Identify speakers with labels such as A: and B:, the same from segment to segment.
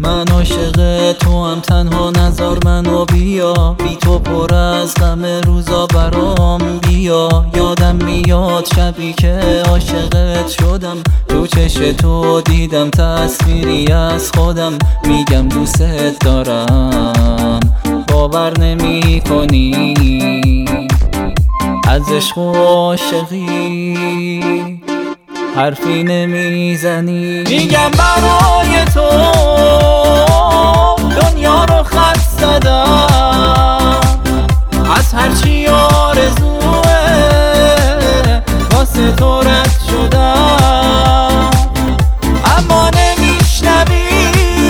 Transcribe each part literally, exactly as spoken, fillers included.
A: من عاشق تو هم، تنها نذار منو بیا، بی تو پر از غم روزا برام بیا. یادم میاد شبی که عاشقت شدم، تو چش تو دیدم تصویری از خودم. میگم دوست دارم، باور نمی کنی از عشق و عاشقی حرفی نمیزنی. میگم برای تو دنیا رو خط زدم، از هرچی آرزوه واسه تو رد شدم. اما نمیشنوی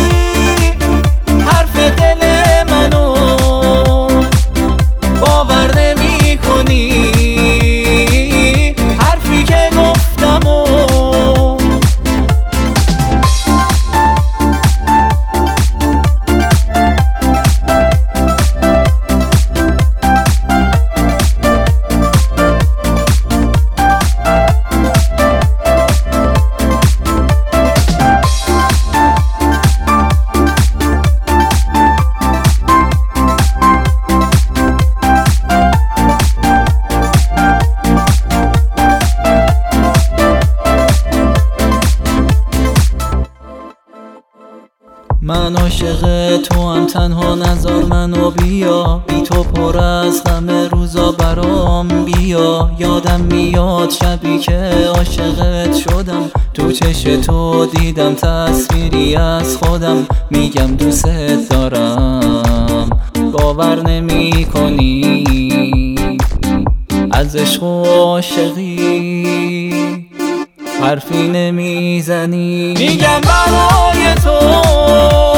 A: حرف دل منو، باور نمی کنی حرفی که گفتم و من عاشق تو هم، تنها نذار منو بیا، بی تو پر از غم روزا برام بیا. یادم میاد شبی که عاشقت شدم، تو چش تو دیدم تصویری از خودم. میگم دوست دارم، باور نمی کنی از عشق و عاشقی حرفی نمیزنی. میگم برای تو